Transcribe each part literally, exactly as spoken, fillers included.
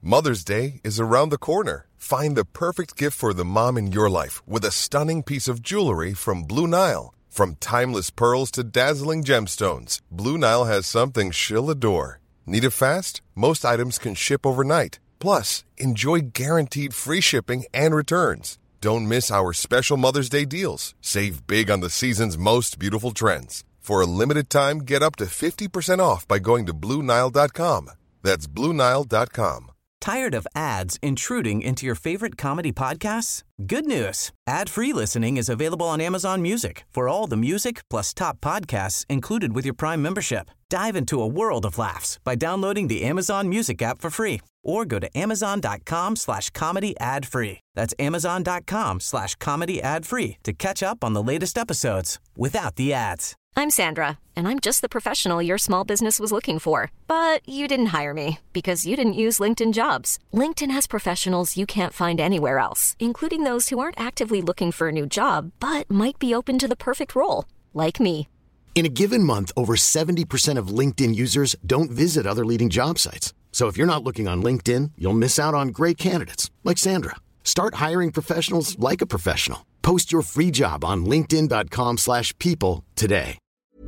Mother's Day is around the corner. Find the perfect gift for the mom in your life with a stunning piece of jewelry from Blue Nile. From timeless pearls to dazzling gemstones, Blue Nile has something she'll adore. Need it fast? Most items can ship overnight. Plus, enjoy guaranteed free shipping and returns. Don't miss our special Mother's Day deals. Save big on the season's most beautiful trends. For a limited time, get up to fifty percent off by going to Blue Nile dot com. That's Blue Nile dot com. Tired of ads intruding into your favorite comedy podcasts? Good news. Ad-free listening is available on Amazon Music for all the music plus top podcasts included with your Prime membership. Dive into a world of laughs by downloading the Amazon Music app for free or go to amazon.com slash comedy ad-free. That's amazon.com slash comedy ad-free to catch up on the latest episodes without the ads. I'm Sandra, and I'm just the professional your small business was looking for. But you didn't hire me because you didn't use LinkedIn Jobs. LinkedIn has professionals you can't find anywhere else, including those who aren't actively looking for a new job, but might be open to the perfect role, like me. In a given month, over seventy percent of LinkedIn users don't visit other leading job sites. So if you're not looking on LinkedIn, you'll miss out on great candidates like Sandra. Start hiring professionals like a professional. Post your free job on linkedin.com slash people today.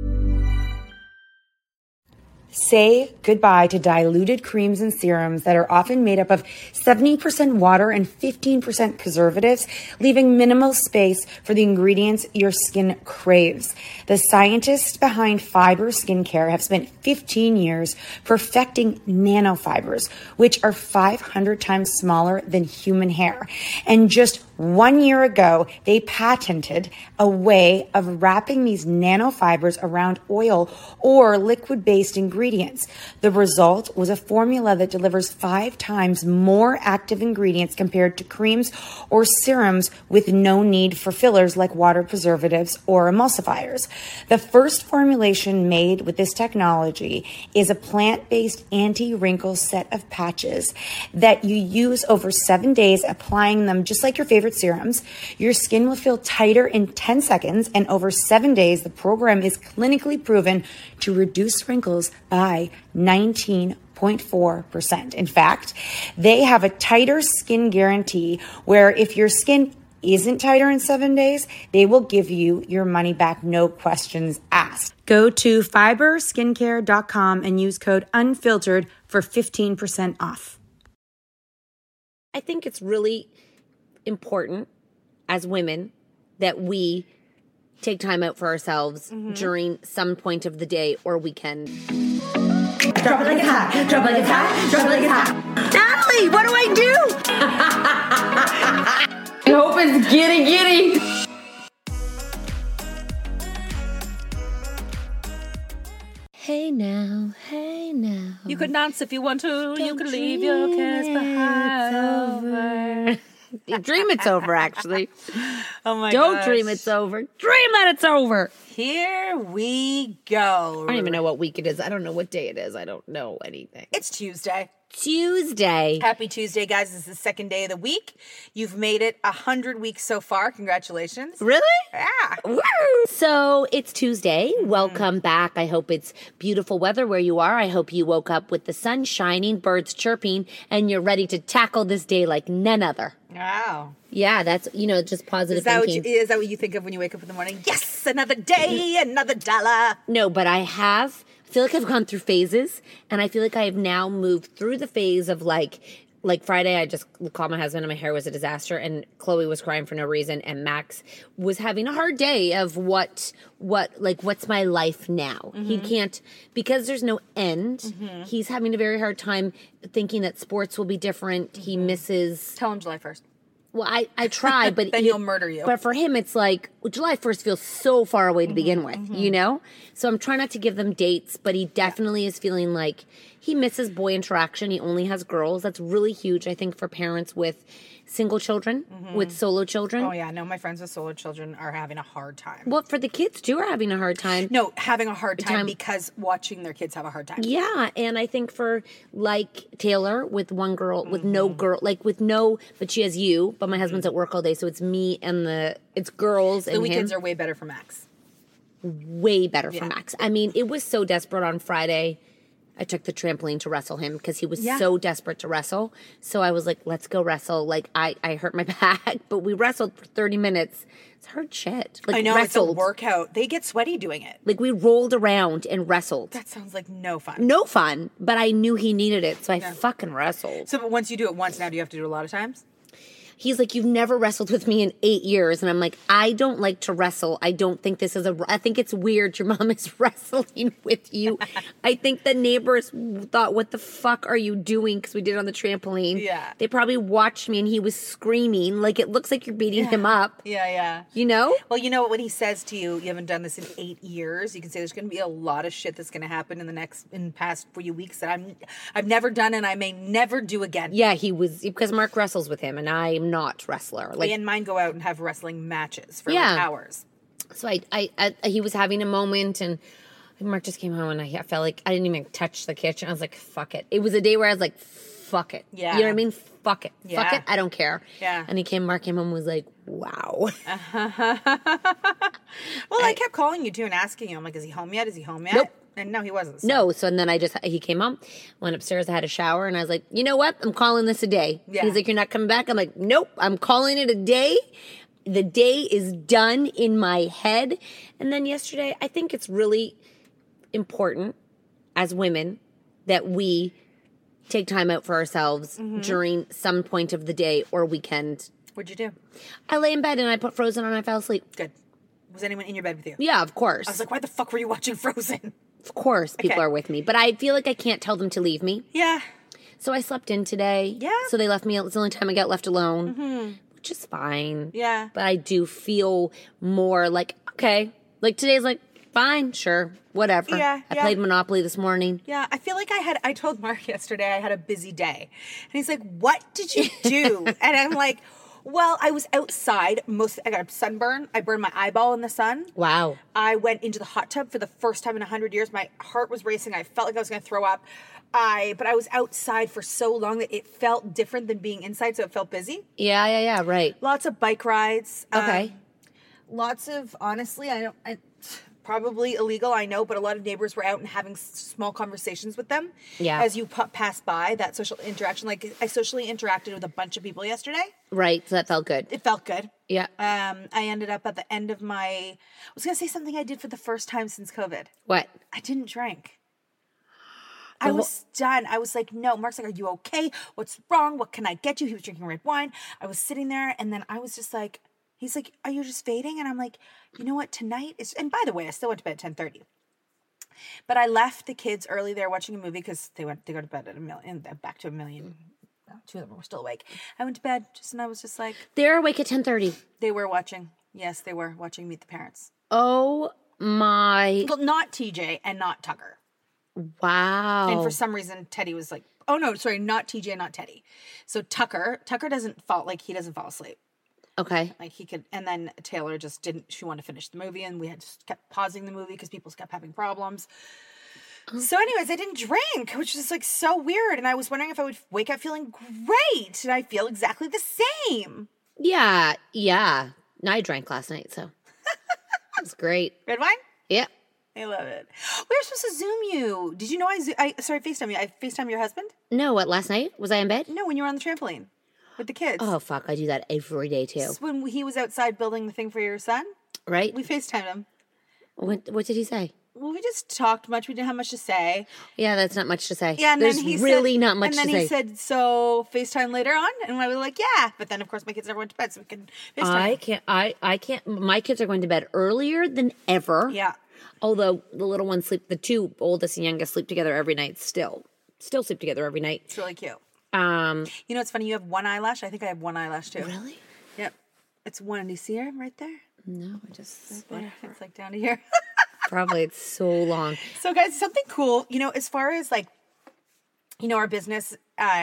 Say goodbye to diluted creams and serums that are often made up of seventy percent water and fifteen percent preservatives, leaving minimal space for the ingredients your skin craves. The scientists behind Fiber Skincare have spent fifteen years perfecting nanofibers, which are five hundred times smaller than human hair. And just one year ago, they patented a way of wrapping these nanofibers around oil or liquid-based ingredients. The result was a formula that delivers five times more active ingredients compared to creams or serums with no need for fillers like water preservatives or emulsifiers. The first formulation made with this technology is a plant-based anti-wrinkle set of patches that you use over seven days, applying them just like your favorite serums. Your skin will feel tighter in ten seconds, and over seven days, the program is clinically proven to reduce wrinkles by nineteen point four percent. In fact, they have a tighter skin guarantee where if your skin isn't tighter in seven days, they will give you your money back, no questions asked. Go to fiber skincare dot com and use code UNFILTERED for fifteen percent off. I think it's really important as women that we take time out for ourselves mm-hmm. during some point of the day or weekend. Drop it like it's hot, drop it like it's hot, drop it like it's hot. Natalie, what do I do? I hope it's giddy giddy. Hey now, hey now. You could dance if you want to. Don't you could leave your cares behind. Over. Dream it's over, actually. Oh my god! Don't gosh. dream it's over. Dream that it's over. Here we go. I don't even know what week it is. I don't know what day it is. I don't know anything. It's Tuesday. Tuesday. Happy Tuesday, guys. This is the second day of the week. You've made it a hundred weeks so far. Congratulations. Really? Yeah. Woo! So it's Tuesday. Mm-hmm. Welcome back. I hope it's beautiful weather where you are. I hope you woke up with the sun shining, birds chirping, and you're ready to tackle this day like none other. Wow. Yeah, that's, you know, just positive is that thinking. What you, is that what you think of when you wake up in the morning? Yes, another day, another dollar. No, but I have... I feel like I've gone through phases, and I feel like I have now moved through the phase of like, like Friday, I just called my husband and my hair was a disaster, and Chloe was crying for no reason, and Max was having a hard day of what, what, like, what's my life now? Mm-hmm. He can't, because there's no end, mm-hmm. he's having a very hard time thinking that sports will be different. Mm-hmm. He misses... Tell him July first. Well, I, I try, but... then he, he'll murder you. But for him, it's like, well, July first feels so far away to mm-hmm, begin with, mm-hmm. you know? So I'm trying not to give them dates, but he definitely yeah. is feeling like he misses boy interaction. He only has girls. That's really huge, I think, for parents with single children, mm-hmm. with solo children. Oh, yeah. No, my friends with solo children are having a hard time. Well, for the kids, too, are having a hard time. No, having a hard time, time because watching their kids have a hard time. Yeah, and I think for, like, Taylor with one girl, with mm-hmm. no girl, like, with no, but she has you, but my husband's at work all day, so it's me and the, it's girls so and the weekends him. are way better for Max. Way better yeah. for Max. I mean, it was so desperate on Friday. I took the trampoline to wrestle him because he was Yeah. so desperate to wrestle. So I was like, let's go wrestle. Like, I, I hurt my back, but we wrestled for thirty minutes. It's hard shit. Like, I know, wrestled. it's a workout. They get sweaty doing it. Like, we rolled around and wrestled. That sounds like no fun. No fun, but I knew he needed it, so I fucking wrestled. So but once you do it once, now do you have to do it a lot of times? He's like, you've never wrestled with me in eight years. And I'm like, I don't like to wrestle. I don't think this is a, I think it's weird your mom is wrestling with you. I think the neighbors thought, what the fuck are you doing? Because we did it on the trampoline. Yeah. They probably watched me and he was screaming. Like, it looks like you're beating him up. Yeah, yeah. You know? Well, you know what, when he says to you, you haven't done this in eight years, you can say there's going to be a lot of shit that's going to happen in the next, in the past few weeks that I'm, I've never done and I may never do again. Yeah, he was, because Mark wrestles with him and I'm not wrestler. Like, Me and mine go out and have wrestling matches for Yeah. like hours. So I, I, I, he was having a moment, and Mark just came home, and I felt like I didn't even touch the kitchen. I was like, "Fuck it." It was a day where I was like, "Fuck it." Yeah. You know what I mean? Fuck it. Fuck Yeah. it. I don't care. Yeah. And he came. Mark came home and was like, "Wow." Well, I, kept calling you too and asking you. I'm like, "Is he home yet? Is he home yet?" Nope. And no, he wasn't. so- No. So and then I just he came home, went upstairs, I had a shower, and I was like, "You know what? I'm calling this a day." Yeah. He's like, "You're not coming back." I'm like, "Nope. I'm calling it a day." The day is done in my head. And then yesterday, I think it's really important as women that we take time out for ourselves Mm-hmm. during some point of the day or weekend. What'd you do? I lay in bed and I put Frozen on and I fell asleep. Good. Was anyone in your bed with you? Yeah, of course. I was like, why the fuck were you watching Frozen? Of course, people Okay. are with me. But I feel like I can't tell them to leave me. Yeah. So I slept in today. Yeah. So they left me. It's the only time I got left alone, mm-hmm. which is fine. Yeah. But I do feel more like, okay, like today's like, fine, sure, whatever. Yeah, I yeah. played Monopoly this morning. Yeah, I feel like I had, I told Mark yesterday I had a busy day. And he's like, what did you do? And I'm like, well, I was outside. Most, I got a sunburn. I burned my eyeball in the sun. Wow. I went into the hot tub for the first time in a hundred years. My heart was racing. I felt like I was going to throw up. I, but I was outside for so long that it felt different than being inside, so it felt busy. Yeah, yeah, yeah, right. Lots of bike rides. Okay. Um, lots of, honestly, I don't, I, probably illegal, I know, but a lot of neighbors were out and having s- small conversations with them. Yeah. As you pu- pass by, that social interaction. Like, I socially interacted with a bunch of people yesterday. Right, so that felt good. It felt good. Yeah. Um, I ended up at the end of my, I was going to say something I did for the first time since COVID. What? I didn't drink. I was done. I was like, no. Mark's like, are you okay? What's wrong? What can I get you? He was drinking red wine. I was sitting there, and then I was just like, he's like, are you just fading? And I'm like, you know what? Tonight is, and by the way, I still went to bed at ten thirty. But I left the kids early there watching a movie because they went, they go to bed at a million, back to a million. Two of them were still awake. I went to bed just, and I was just like, They're awake at ten thirty. they were watching. Yes, they were watching Meet the Parents. Oh my, Well, not T J and not Tucker. wow. And for some reason, Teddy was like, oh no, sorry, not T J, not Teddy. So Tucker, Tucker doesn't fall, like he doesn't fall asleep. Okay. Like he could, and then Taylor just didn't, she wanted to finish the movie and we had just kept pausing the movie because people kept having problems. So anyways, I didn't drink, which is like so weird. And I was wondering if I would wake up feeling great. And I feel exactly the same. Yeah, yeah. No, I drank last night, so it was great. Red wine? Yeah. I love it. We were supposed to Zoom you. Did you know I, zo- I sorry, FaceTime you. I FaceTime your husband? No, what, last night? Was I in bed? No, when you were on the trampoline with the kids. Oh, fuck. I do that every day, too. It's when he was outside building the thing for your son. Right? We FaceTimed him. What, what did he say? Well, we just talked much. We didn't have much to say. Yeah, that's not much to say. Yeah, and There's then he really said, not much And then to he say. said, "So FaceTime later on," and I was like, "Yeah." But then, of course, my kids never went to bed, so we can FaceTime. I can't. I, I can't. My kids are going to bed earlier than ever. Yeah. Although the little ones sleep, the two oldest and youngest sleep together every night. Still, still sleep together every night. It's really cute. Um, You know, it's funny. You have one eyelash. I think I have one eyelash too. really? Yep. It's one. Do you see her right there? No, I just There. It's like down to here. probably it's so long. So, guys, something cool. You know, as far as like, you know, our business, uh,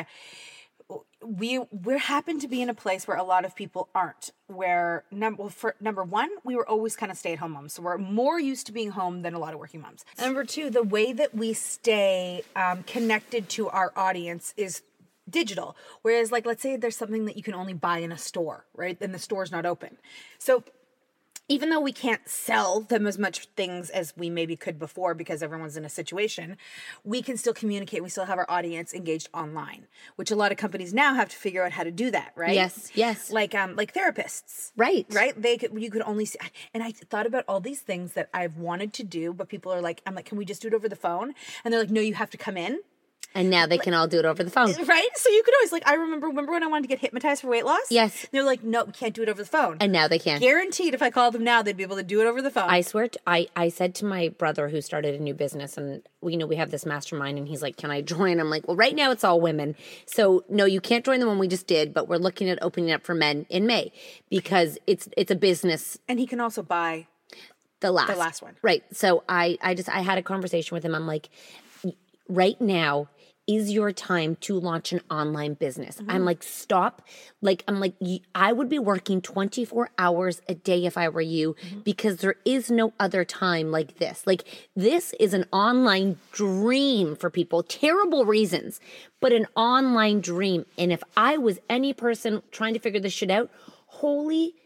we we happen to be in a place where a lot of people aren't. Where number well, for number one, we were always kind of stay at home moms, so we're more used to being home than a lot of working moms. Number two, the way that we stay um, connected to our audience is digital. Whereas, like, let's say there's something that you can only buy in a store, right? And the store's not open, so. even though we can't sell them as much things as we maybe could before because everyone's in a situation, we can still communicate. We still have our audience engaged online, which a lot of companies now have to figure out how to do that, right? Yes, yes. Like um, like therapists, Right, right? They could, you could only see, and I thought about all these things that I've wanted to do, but people are like, I'm like, can we just do it over the phone? And they're like, no, you have to come in. And now they can all do it over the phone. Right? So you could always, like, I remember, remember when I wanted to get hypnotized for weight loss? Yes. They're like, no, we can't do it over the phone. And now they can. Guaranteed if I called them now, they'd be able to do it over the phone. I swear, to, I, I said to my brother who started a new business, and we you know we have this mastermind, and he's like, can I join? I'm like, well, right now it's all women. So, no, you can't join the one we just did, but we're looking at opening up for men in May because it's it's a business. And he can also buy the last, the last one. Right. So I, I just, I had a conversation with him. I'm like, right now is your time to launch an online business. Mm-hmm. I'm like, stop. Like, I'm like, I would be working twenty-four hours a day if I were you, mm-hmm. because there is no other time like this. Like, this is an online dream for people. Terrible reasons, but an online dream. And if I was any person trying to figure this shit out, holy,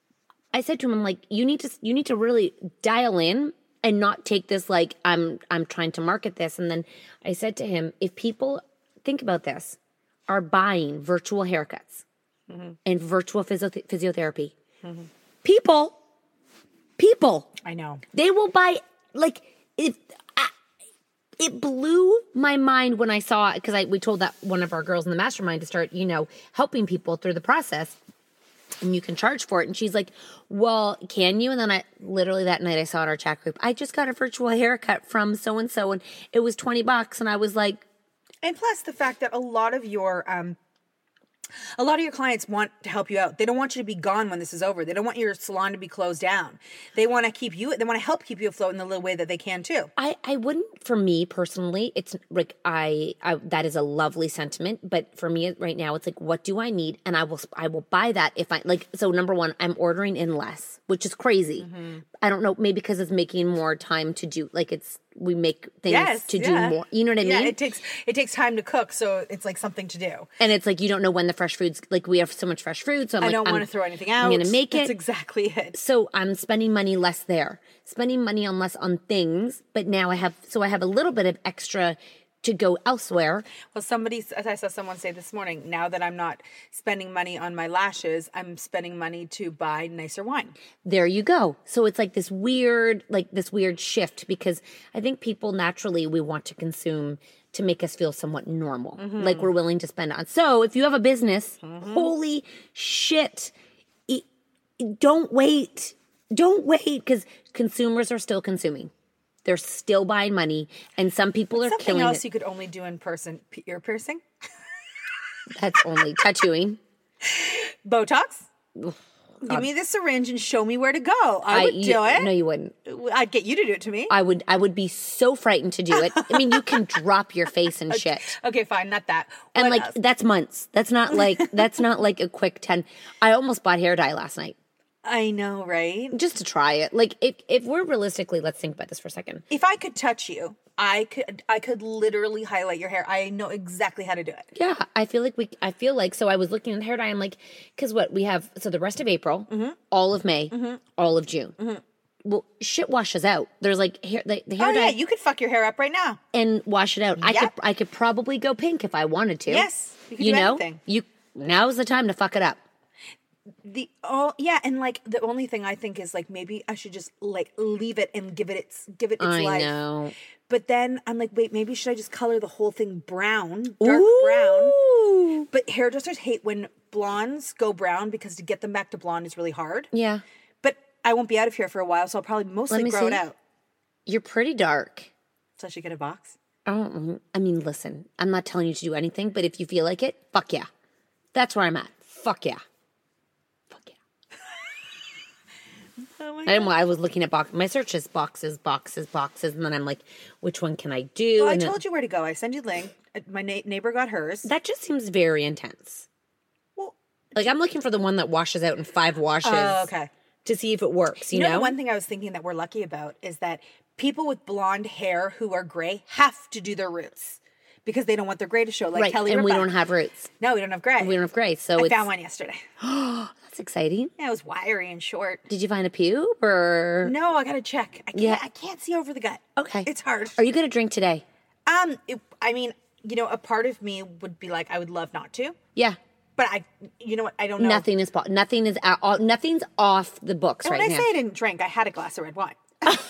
I said to him, I'm like, you need to, you need to really dial in and not take this like I'm I'm trying to market this. And then I said to him, if people, think about this, are buying virtual haircuts mm-hmm. and virtual physio- physiotherapy, mm-hmm. people, people. I know. They will buy, like, it, I, it blew my mind when I saw, because I we told that one of our girls in the mastermind to start, you know, helping people through the process. And you can charge for it. And she's like, well, can you? And then I literally that night I saw in our chat group, I just got a virtual haircut from so-and-so and it was twenty bucks. And I was like. And plus the fact that a lot of your, um, a lot of your clients want to help you out. They don't want you to be gone when this is over. They don't want your salon to be closed down. They want to keep you, they want to help keep you afloat in the little way that they can too. I, I wouldn't, for me personally, it's like, I, I, that is a lovely sentiment. But for me right now, it's like, what do I need? And I will, I will buy that if I, like, so number one, I'm ordering in less, which is crazy. Mm-hmm. I don't know, maybe because it's making more time to do, like it's, we make things yes, to yeah. do more. You know what I yeah, mean? it takes it takes time to cook, so it's like something to do. And it's like you don't know when the fresh food's, like we have so much fresh food, so I'm I like, don't I'm, want to throw anything out. I'm going to make That's it. That's exactly it. So I'm spending money less there, spending money on less on things, but now I have, so I have a little bit of extra to go elsewhere. Well, somebody, as I saw someone say this morning, now that I'm not spending money on my lashes, I'm spending money to buy nicer wine. There you go. So it's like this weird, like this weird shift, because I think people naturally, we want to consume to make us feel somewhat normal. Mm-hmm. Like we're willing to spend on. So if you have a business, mm-hmm. holy shit, it, don't wait. Don't wait, because consumers are still consuming. They're still buying money, and some people are Something killing else it. you could only do in person: ear piercing. That's only tattooing. Botox. Oh, give me the syringe and show me where to go. I, I would you, do it. No, you wouldn't. I'd get you to do it to me. I would. I would be so frightened to do it. I mean, you can drop your face and shit. Okay, fine, not that. And What like else? that's months. That's not like that's not like a quick ten. I almost bought hair dye last night. I know, right? Just to try it. Like if if we're realistically, let's think about this for a second. If I could touch you, I could I could literally highlight your hair. I know exactly how to do it. Yeah, I feel like we. I feel like so. I was looking at hair dye. I'm like, because what we have. So the rest of April, mm-hmm. all of May, mm-hmm. all of June. Mm-hmm. Well, shit washes out. There's like hair. The, the hair oh dye. yeah, you could fuck your hair up right now and wash it out. Yep. I could. I could probably go pink if I wanted to. Yes, you could you do know, anything. you now's the time to fuck it up. The oh yeah, and like the only thing I think is like maybe I should just like leave it and give it its give it its I life. know. But then I'm like, wait, maybe should I just color the whole thing brown, dark Ooh. brown? But hairdressers hate when blondes go brown because to get them back to blonde is really hard. Yeah. But I won't be out of here for a while, so I'll probably mostly grow see. it out. You're pretty dark. So I should get a box. I don't. I mean, listen. I'm not telling you to do anything, but if you feel like it, fuck yeah. That's where I'm at. Fuck yeah. Oh my I didn't. I was looking at box. My search is boxes, boxes, boxes, and then I'm like, which one can I do? Well, I and told then, you where to go. I send you the link. My na- neighbor got hers. that just seems very intense. Well, Like I'm looking for the one that washes out in five washes. Oh, okay. To see if it works. You, You know, know, the one thing I was thinking that we're lucky about is that people with blonde hair who are gray have to do their roots because they don't want their gray to show, like right. Kelly And Ripa. we don't have roots. No, we don't have gray. We don't have gray. So I it's, found one yesterday. that's exciting. Yeah, it was wiry and short. Did you find a pube or? No, I gotta check. I can't. Yeah. I can't see over the gut. Okay. It's hard. Are you going to drink today? Um, it, I mean, you know, a part of me would be like, I would love not to, Yeah. but I, you know what? I don't know. Nothing is po- nothing is out, all, nothing's off the books And right when I now. say I didn't drink, I had a glass of red wine.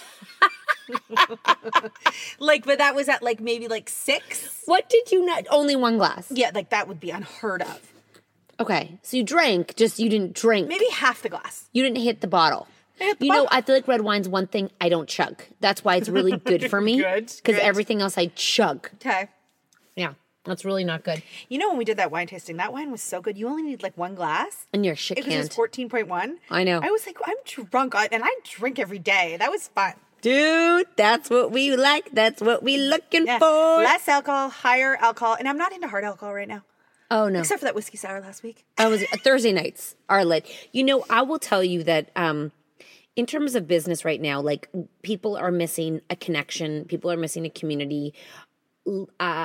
Like, but that was at like maybe like six. What did you not? Only one glass. Yeah, like that would be unheard of. Okay, so you drank, just you didn't drink. Maybe half the glass. You didn't hit the bottle. I hit the You know, bottle. I feel like red wine's one thing I don't chug. That's why it's really good for me. Good, Because good. everything else I chug. Okay. Yeah, that's really not good. You know, when we did that wine tasting, that wine was so good. You only need like one glass. And you're a shit It was canned. fourteen point one. I know. I was like, I'm drunk, I- and I drink every day. That was fun. Dude, that's what we like. That's what we looking Yeah. for. Less alcohol, higher alcohol, and I'm not into hard alcohol right now. Oh, no. Except for that whiskey sour last week. I was Thursday nights are lit. You know, I will tell you that um in terms of business right now, like people are missing a connection, people are missing a community. Uh,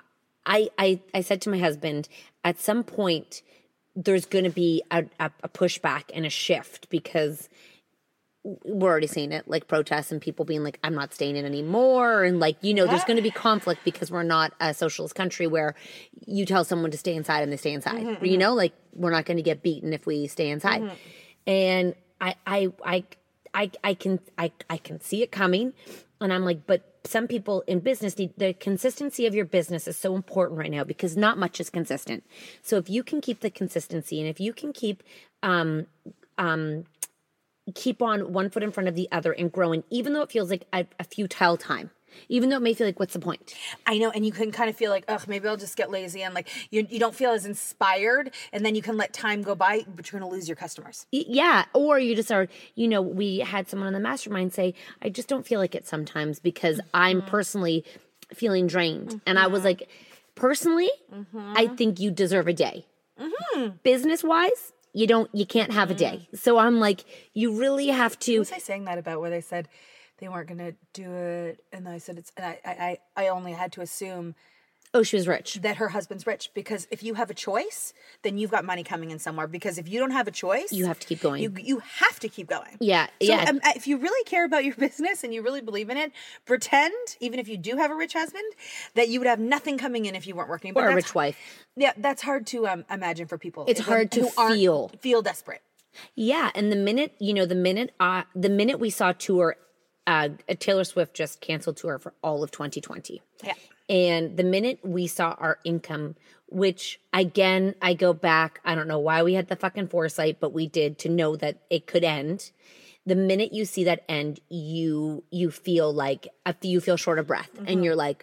I I I said to my husband, at some point there's going to be a, a, a pushback and a shift because we're already seeing it, like protests and people being like, I'm not staying in anymore. And like, you know, there's going to be conflict because we're not a socialist country where you tell someone to stay inside and they stay inside. Mm-hmm, You know, like we're not going to get beaten if we stay inside. Mm-hmm. And I, I, I, I, I can, I, I can see it coming. And I'm like, but some people in business need the consistency of your business is so important right now because not much is consistent. So if you can keep the consistency and if you can keep, um, um, keep on one foot in front of the other and growing, even though it feels like a, a futile time, even though it may feel like, what's the point? I know, and you can kind of feel like, ugh, maybe I'll just get lazy, and like you, you don't feel as inspired, and then you can let time go by, but you're gonna lose your customers. Y- Yeah. Or you just are, you know, we had someone on the mastermind say, I just don't feel like it sometimes because I'm personally feeling drained. And I was like, personally, I think you deserve a day. Business wise, you don't, you can't have a day. So I'm like, you really have Who to. was I saying that about? Where they said they weren't gonna do it, and I said it's, and I, I, I only had to assume Oh, she was rich. that her husband's rich, because if you have a choice, then you've got money coming in somewhere. Because if you don't have a choice, You have to keep going. You you have to keep going. Yeah. So yeah. um, if you really care about your business and you really believe in it, pretend, even if you do have a rich husband, that you would have nothing coming in if you weren't working. But or a that's- rich wife. Yeah, that's hard to um, imagine for people. It's who- hard to who aren't- feel. feel desperate. Yeah, and the minute you know, the minute uh, the minute we saw tour, uh, Taylor Swift just canceled tour for all of twenty twenty. Yeah. And the minute we saw our income, which again, I go back, I don't know why we had the fucking foresight, but we did to know that it could end. The minute you see that end, you you feel like you feel short of breath, and you're like,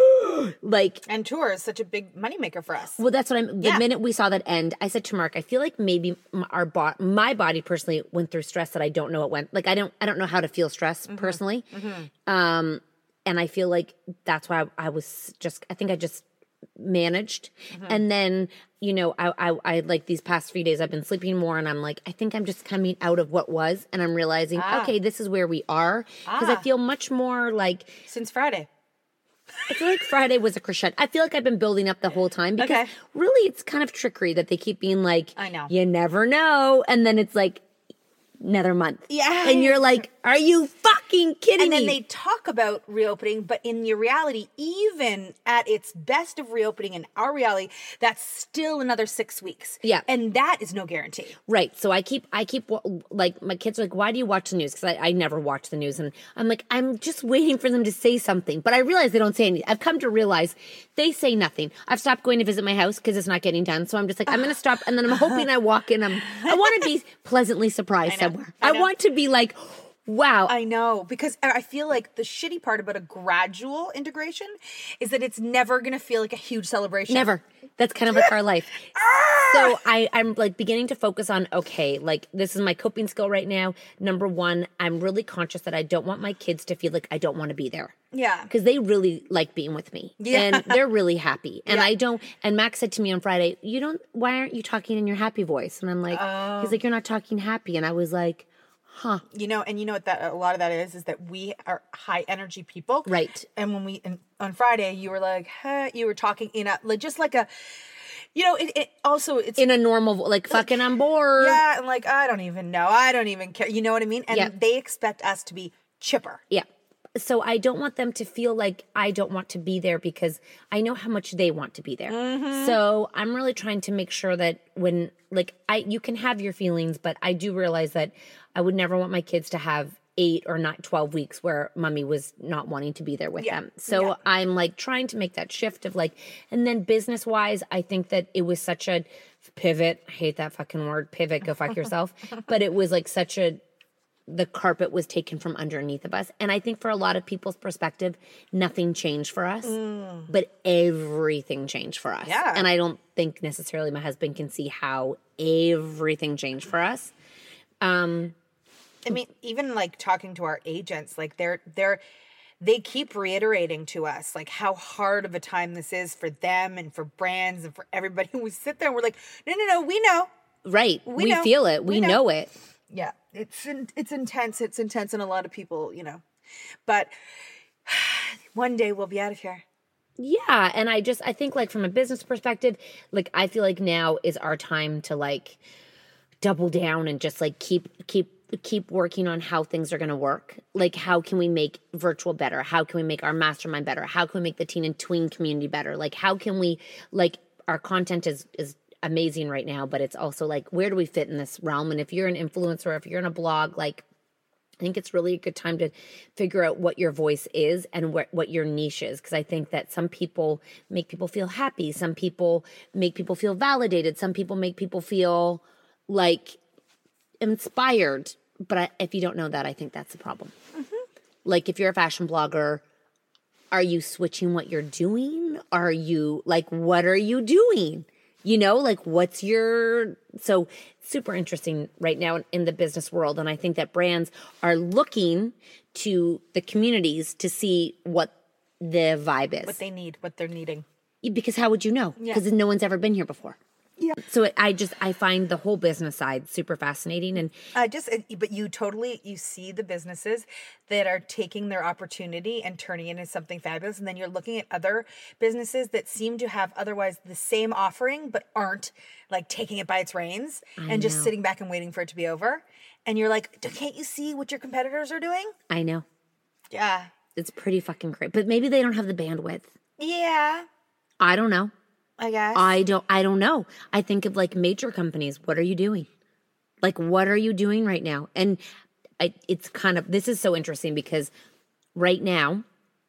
like. And tour is such a big moneymaker for us. Well, that's what I'm. The Yeah. minute we saw that end, I said to Mark, I feel like maybe m- our bo- my body personally went through stress that I don't know it went. Like I don't, I don't know how to feel stress personally. Um, and I feel like that's why I, I was just. I think I just managed, and then you know, I, I, I like these past few days, I've been sleeping more, and I'm like, I think I'm just coming out of what was, and I'm realizing, okay, this is where we are, because I Ah. feel much more like. Since Friday. I feel like Friday was a crescendo. I feel like I've been building up the whole time because Okay. really it's kind of trickery that they keep being like, I know. you never know. And then it's like another month. Yeah. And you're like, are you fucking kidding And then me? they talk about reopening, but in your reality, even at its best of reopening in our reality, that's still another six weeks. Yeah. And that is no guarantee. Right. So I keep, I keep, wa- like, my kids are like, why do you watch the news? Because I, I never watch the news. And I'm like, I'm just waiting for them to say something. But I realize they don't say anything. I've come to realize they say nothing. I've stopped going to visit my house because it's not getting done. So I'm just like, I'm going to stop. And then I'm hoping I walk in. I'm, I want to be pleasantly surprised I know. somewhere. I I, know. want to be like, wow. I know, because I feel like the shitty part about a gradual integration is that it's never going to feel like a huge celebration. Never. That's kind of like our life. So I, I'm like beginning to focus on, okay, like this is my coping skill right now. Number one, I'm really conscious that I don't want my kids to feel like I don't want to be there. Yeah. Because they really like being with me. Yeah. And they're really happy. And Yeah. I don't, and Max said to me on Friday, you don't, why aren't you talking in your happy voice? And I'm like, Oh. he's like, you're not talking happy. And I was like, huh. You know, and you know what that a lot of that is, is that we are high energy people. Right. And when we, and on Friday, you were like, huh, you were talking in a, like, just like a, you know, it, it also, it's. In a normal, like, fucking I'm bored. Yeah, and like, I don't even know. I don't even care. You know what I mean? And Yep. they expect us to be chipper. Yeah. So I don't want them to feel like I don't want to be there because I know how much they want to be there. Mm-hmm. So I'm really trying to make sure that when, like, I, you can have your feelings, but I do realize that I would never want my kids to have eight or not twelve weeks where mommy was not wanting to be there with Yeah. them. So Yeah. I'm like trying to make that shift of like, and then business wise, I think that it was such a pivot. I hate that fucking word, pivot, go fuck yourself. But it was like such a, the carpet was taken from underneath of us. And I think for a lot of people's perspective, nothing changed for us, mm. but everything changed for us. Yeah. And I don't think necessarily my husband can see how everything changed for us. Um, I mean, even like talking to our agents, like they're, they're, they keep reiterating to us like how hard of a time this is for them and for brands and for everybody. We sit there and we're like, no, no, no, we know. Right. We, we know. feel it. We, we know. know it. Yeah, it's it's intense. It's intense, and a lot of people, you know. But one day we'll be out of here. Yeah, and I just I think like from a business perspective, like I feel like now is our time to like double down and just like keep keep keep working on how things are going to work. Like how can we make virtual better? How can we make our mastermind better? How can we make the teen and tween community better? Like how can we like our content is is amazing right now, but it's also like, where do we fit in this realm? And if you're an influencer, if you're in a blog, like, I think it's really a good time to figure out what your voice is and what, what your niche is. Because I think that some people make people feel happy. Some people make people feel validated. Some people make people feel like inspired. But I, if you don't know that, I think that's the problem. Mm-hmm. Like if you're a fashion blogger, are you switching what you're doing? Are you like, what are you doing? You know, like what's your, so super interesting right now in the business world. And I think that brands are looking to the communities to see what the vibe is. What they need, what they're needing. Because how would you know? Because Yeah. no one's ever been here before. Yeah. So it, I just, I find the whole business side super fascinating. And Uh, just, but you totally, you see the businesses that are taking their opportunity and turning it into something fabulous. And then you're looking at other businesses that seem to have otherwise the same offering, but aren't like taking it by its reins I and just know. sitting back and waiting for it to be over. And you're like, can't you see what your competitors are doing? I know Yeah. it's pretty fucking great, but maybe they don't have the bandwidth. Yeah, I don't know. I guess. I don't I don't know. I think of like major companies. What are you doing? Like what are you doing right now? And I, it's kind of this is so interesting because right now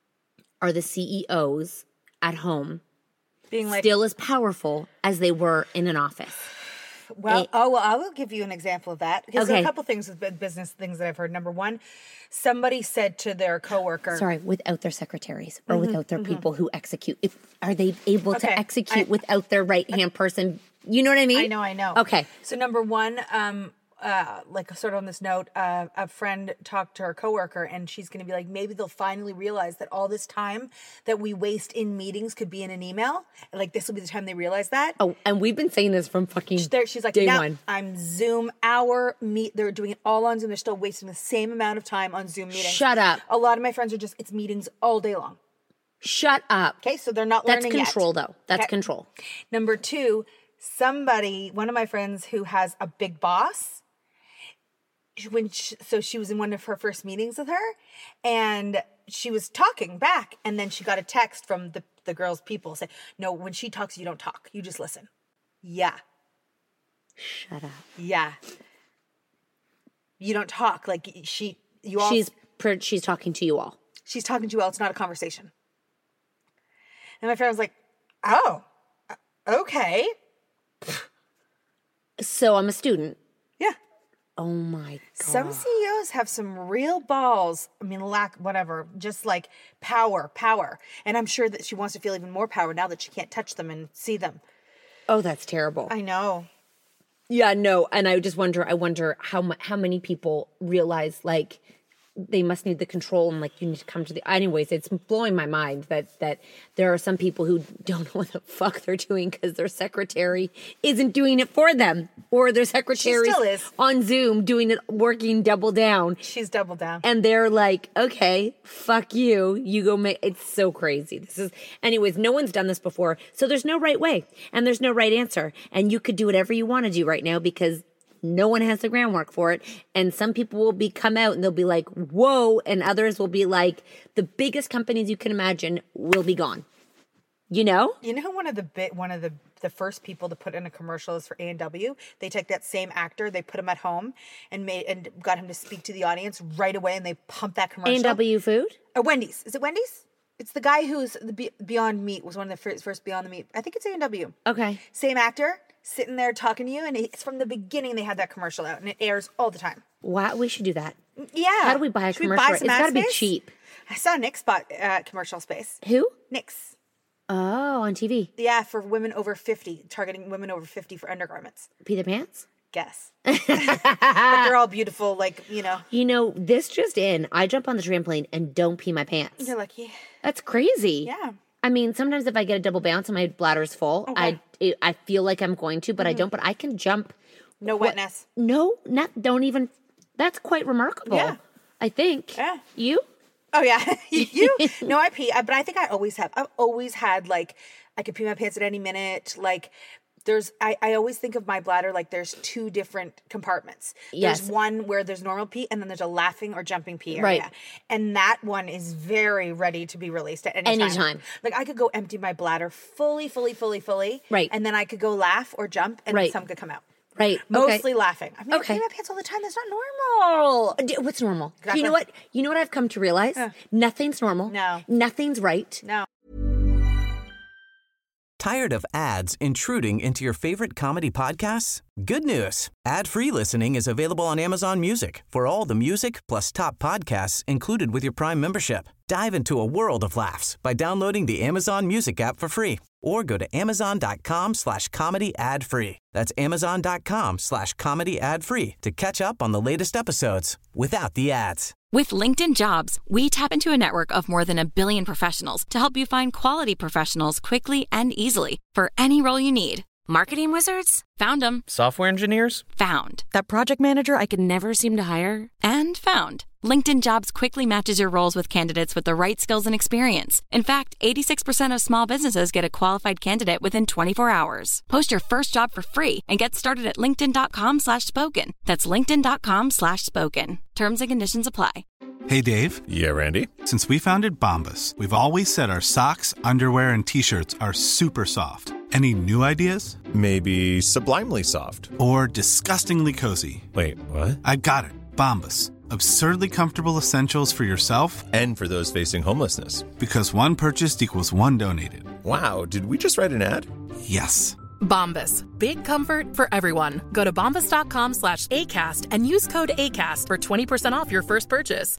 are the C E Os at home Being like, still as powerful as they were in an office. well, it- oh, well, I will give you an example of that. Because there are Okay. a couple things with bu- business things that I've heard. Number one, somebody said to their coworker, Sorry, without their secretaries or without their people who execute. If are they able Okay, to execute I- without their right hand person? You know what I mean? I know, I know. Okay. So number one, um, uh, like sort of on this note, uh, a friend talked to her coworker, and she's going to be like, maybe they'll finally realize that all this time that we waste in meetings could be in an email. Like this will be the time they realize that. Oh, and we've been saying this from fucking There, she's like, day now one. I'm Zoom hour meet. They're doing it all on Zoom. They're still wasting the same amount of time on Zoom meetings. Shut up. A lot of my friends are just it's meetings all day long. Shut up. Okay, so they're not That's learning control, yet. though. That's Okay. control. Number two, somebody, one of my friends who has a big boss, when she, so she was in one of her first meetings with her, and she was talking back, and then she got a text from the the girl's people say, "No, when she talks, you don't talk. You just listen." Yeah, Shut up. yeah. You don't talk like she. You all. She's per, she's talking to you all. she's talking to you all. It's not a conversation. And my friend was like, "Oh, okay, So I'm a student. yeah." Oh my god. Some C E Os have some real balls. I mean, lack, whatever, just like power, power. And I'm sure that she wants to feel even more power now that she can't touch them and see them. Oh, that's terrible. I know. Yeah, no, and I just wonder. I wonder how mu- how many people realize like they must need the control and like you need to come to the anyways it's blowing my mind that that there are some people who don't know what the fuck they're doing because their secretary isn't doing it for them or their secretary is on Zoom doing it, working double down. She's double down and they're like, okay, fuck you, you go make. It's so crazy. This is anyways, no one's done this before, so there's no right way and there's no right answer, and you could do whatever you want to do right now because no one has the groundwork for it. And some people will be come out and they'll be like, whoa. And others will be like, the biggest companies you can imagine will be gone. You know? You know, one of the bit, one of the, the first people to put in a commercial is for A and W. They took that same actor, they put him at home and made, and got him to speak to the audience right away. And they pumped that commercial. A and W food? Or Wendy's. Is it Wendy's? It's the guy who's the Beyond Meat was one of the first, first Beyond the Meat. I think it's A and W. Okay. Same actor. Sitting there talking to you, and it's from the beginning they had that commercial out, and it airs all the time. Wow, we should do that. Yeah. How do we buy a should commercial? Buy It's got to be cheap. I saw Nick's bought uh, commercial space. Who? Nick's. Oh, on T V. Yeah, for women over fifty, targeting women over fifty for undergarments. Pee their pants? Guess. But they're all beautiful, like, you know. You know, this just in, I jump on the trampoline and don't pee my pants. You're lucky. That's crazy. Yeah. I mean, sometimes if I get a double bounce and my bladder's full, okay. I I feel like I'm going to, but mm-hmm. I don't. But I can jump. No qu- wetness. No, not don't even. That's quite remarkable. Yeah. I think. Yeah. You? Oh yeah, you? No, I pee, but I think I always have. I've always had like I could pee my pants at any minute. Like there's, I, I always think of my bladder like there's two different compartments. Yes. There's one where there's normal pee, and then there's a laughing or jumping pee area. Right. And that one is very ready to be released at any time. Anytime. Like I could go empty my bladder fully, fully, fully, fully. Right. And then I could go laugh or jump, and right. some could come out. Right. Mostly okay. laughing. I mean, okay. I pee my pants all the time. That's not normal. What's normal? Exactly. You know what? You know what I've come to realize? Uh, Nothing's normal. No. Nothing's right. No. Tired of ads intruding into your favorite comedy podcasts? Good news. Ad-free listening is available on Amazon Music for all the music plus top podcasts included with your Prime membership. Dive into a world of laughs by downloading the Amazon Music app for free or go to amazon.com slash comedy ad free. That's amazon.com slash comedy ad free to catch up on the latest episodes without the ads. With LinkedIn Jobs, we tap into a network of more than a billion professionals to help you find quality professionals quickly and easily for any role you need. Marketing wizards? Found them. Software engineers? Found. That project manager I could never seem to hire? And found. LinkedIn Jobs quickly matches your roles with candidates with the right skills and experience. In fact, eighty-six percent of small businesses get a qualified candidate within twenty-four hours. Post your first job for free and get started at linkedin.com slash spoken. That's linkedin.com slash spoken. Terms and conditions apply. Hey, Dave. Yeah, Randy. Since we founded Bombas, we've always said our socks, underwear, and T-shirts are super soft. Any new ideas? Maybe sublimely soft. Or disgustingly cozy. Wait, what? I got it. Bombas. Absurdly comfortable essentials for yourself and for those facing homelessness. Because one purchased equals one donated. Wow, did we just write an ad? Yes. Bombas. Big comfort for everyone. Go to bombas.com slash ACAST and use code ACAST for twenty percent off your first purchase.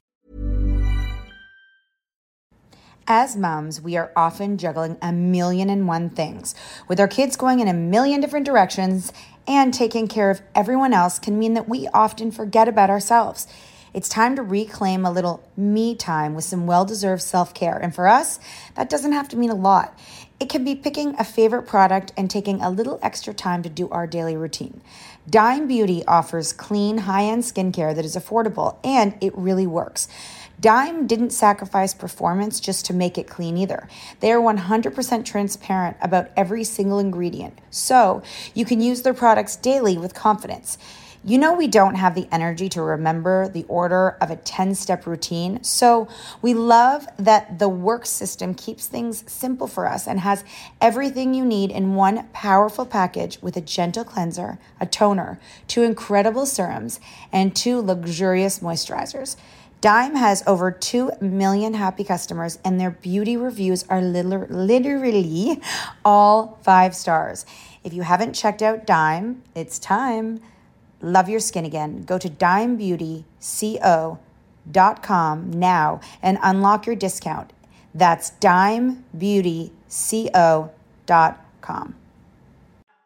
As moms, we are often juggling a million and one things. With our kids going in a million different directions, and taking care of everyone else can mean that we often forget about ourselves. It's time to reclaim a little me time with some well-deserved self-care. And for us, that doesn't have to mean a lot. It can be picking a favorite product and taking a little extra time to do our daily routine. Dime Beauty offers clean, high-end skincare that is affordable, and it really works. Dime didn't sacrifice performance just to make it clean either. They are one hundred percent transparent about every single ingredient, so you can use their products daily with confidence. You know we don't have the energy to remember the order of a ten-step routine, so we love that the work system keeps things simple for us and has everything you need in one powerful package with a gentle cleanser, a toner, two incredible serums, and two luxurious moisturizers. Dime has over two million happy customers, and their beauty reviews are literally all five stars. If you haven't checked out Dime, it's time. Love your skin again. Go to dime beauty co dot com now and unlock your discount. That's dime beauty co dot com.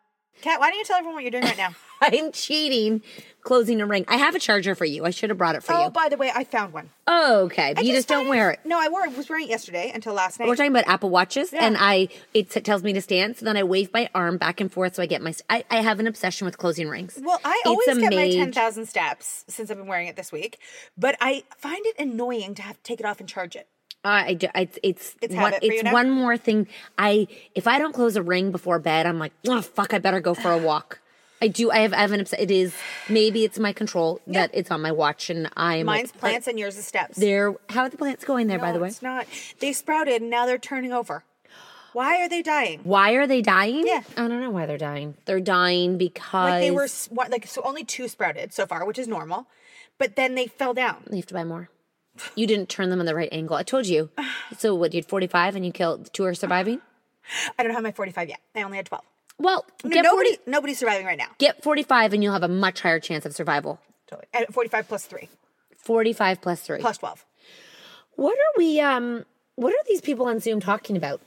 Kat, why don't you tell everyone what you're doing right now? I'm cheating, closing a ring. I have a charger for you. I should have brought it for oh, you. by the way, I found one. Oh, okay. But I you just don't wear it. No, I wore it. was wearing it yesterday until last night. We're talking about Apple Watches, Yeah. and I it t- tells me to stand, so then I wave my arm back and forth so I get my... I, I have an obsession with closing rings. Well, I It's always a get my mage- ten thousand steps since I've been wearing it this week, but I find it annoying to have to take it off and charge it. Uh, I do, it's it's It's one, habit for you it's now? one more thing. I if I don't close a ring before bed, I'm like, oh fuck, I better go for a walk. I do. I have. I have an upset. It is maybe it's my control that it's on my watch, and I'm Mine's like, plants and yours is steps. They're how are the plants going there? no, by the way, it's not. They sprouted and now they're turning over. Why are they dying? why are they dying? Yeah. I don't know why they're dying. They're dying because Like they were s- what, like so only two sprouted so far, which is normal, but then they fell down. You have to buy more. You didn't turn them in the right angle. I told you. So what? You had forty-five, and you killed two are surviving. I don't have my forty-five yet. I only had twelve. Well, No, get nobody, forty. nobody's surviving right now. Get forty-five, and you'll have a much higher chance of survival. Totally. And forty-five plus three, Forty-five plus three. plus twelve. What are we? Um. What are these people on Zoom talking about?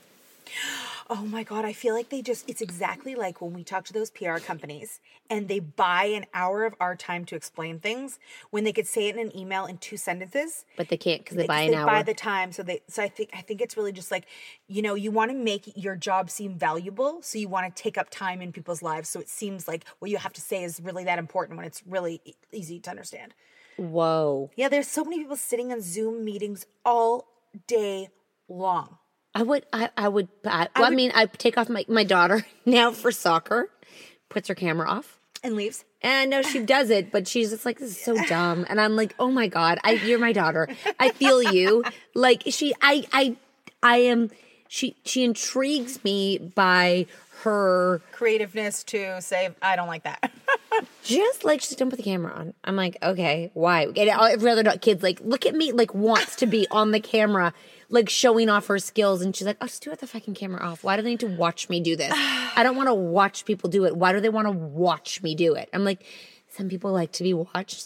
Oh my God, I feel like they just, it's exactly like when we talk to those P R companies and they buy an hour of our time to explain things when they could say it in an email in two sentences. But they can't because they buy They an hour. buy the time. So they, so I think, I think it's really just like, you know, you want to make your job seem valuable. So you want to take up time in people's lives. So it seems like what you have to say is really that important when it's really e- easy to understand. Whoa. Yeah, there's so many people sitting on Zoom meetings all day long. I would, I, I would, I, well, I, would- mean, I take off my, my daughter now for soccer, puts her camera off. And leaves. And no, she does it, but she's just like, this is so dumb. And I'm like, oh my God, I, you're my daughter. I feel you. Like she, I, I, I am, she, she intrigues me by her Creativeness to say, I don't like that. just like, just don't put the camera on. I'm like, okay, why? And every other kid's like, look at me, like wants to be on the camera, like showing off her skills. And she's like, oh, just do it with the fucking camera off. Why do they need to watch me do this? I don't want to watch people do it. Why do they want to watch me do it? I'm like, some people like to be watched.